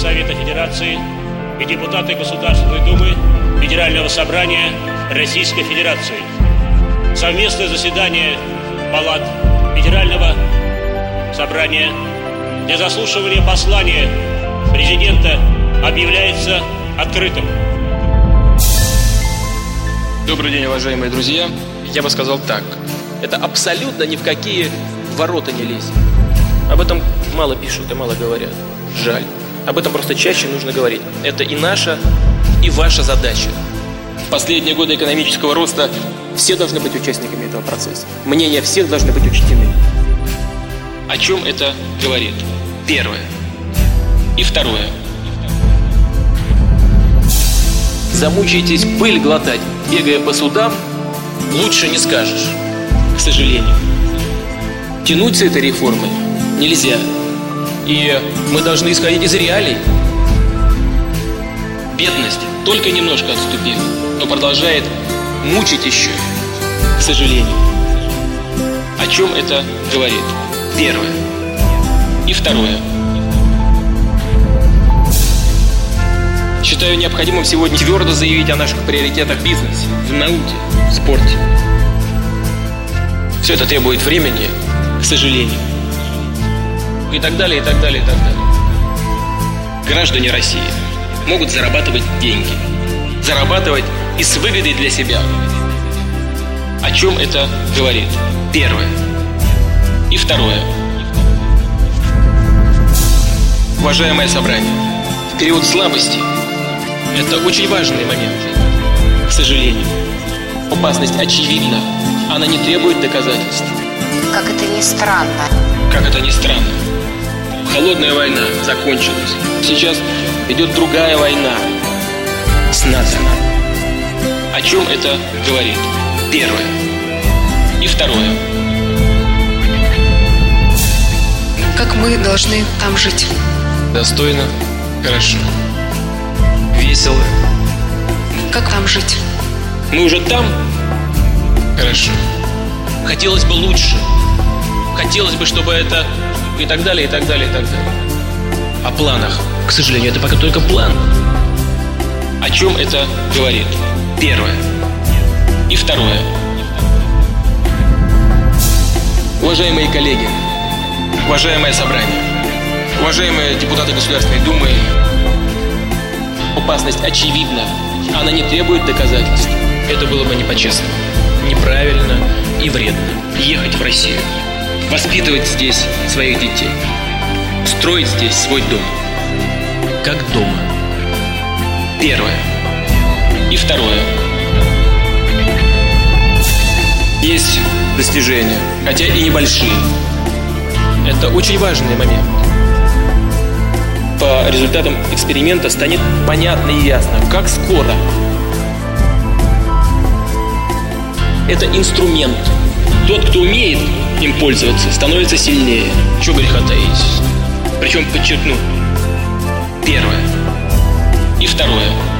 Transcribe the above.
Совета Федерации и депутаты Государственной Думы Федерального собрания Российской Федерации. Совместное заседание палат Федерального собрания для заслушивания послания президента объявляется открытым. Добрый день, уважаемые друзья. Я бы сказал так. Это абсолютно ни в какие ворота не лезет. Об этом мало пишут и мало говорят. Жаль. Об этом просто чаще нужно говорить. Это и наша, и ваша задача. В последние годы экономического роста все должны быть участниками этого процесса. Мнения всех должны быть учтены. О чем это говорит? Первое. И второе. Замучаетесь пыль глотать, бегая по судам, лучше не скажешь, к сожалению. Тянуть с этой реформой нельзя. И мы должны исходить из реалий. Бедность только немножко отступила, но продолжает мучить еще, к сожалению. О чем это говорит? Первое. И второе. Считаю необходимым сегодня твердо заявить о наших приоритетах в бизнесе, в науке, в спорте. Все это требует времени, к сожалению. И так далее, и так далее, и так далее. Граждане России могут зарабатывать деньги. Зарабатывать и с выгодой для себя. О чем это говорит? Первое. И второе. Уважаемое собрание, в период слабости это очень важный момент. К сожалению, опасность очевидна. Она не требует доказательств. Как это ни странно. Как это ни странно. Холодная война закончилась. Сейчас идет другая война с НАТО. О чем это говорит? Первое. И второе. Как мы должны там жить? Достойно, хорошо, весело. Как там жить? Мы уже там? Хорошо. Хотелось бы лучше. Хотелось бы, чтобы это... И так далее, и так далее, и так далее. О планах. К сожалению, это пока только план. О чем это говорит? Первое. И второе. Уважаемые коллеги, уважаемое собрание, уважаемые депутаты Государственной Думы, опасность очевидна. Она не требует доказательств. Это было бы не по-честному, неправильно и вредно. Ехать в Россию, воспитывать здесь своих детей, строить здесь свой дом. Как дома. Первое. И второе. Есть достижения, хотя и небольшие. Это очень важный момент. По результатам эксперимента станет понятно и ясно, как скоро. Это инструмент. Тот, кто умеет им пользоваться, становится сильнее. Чего греха таить. Причем, подчеркну, первое и второе.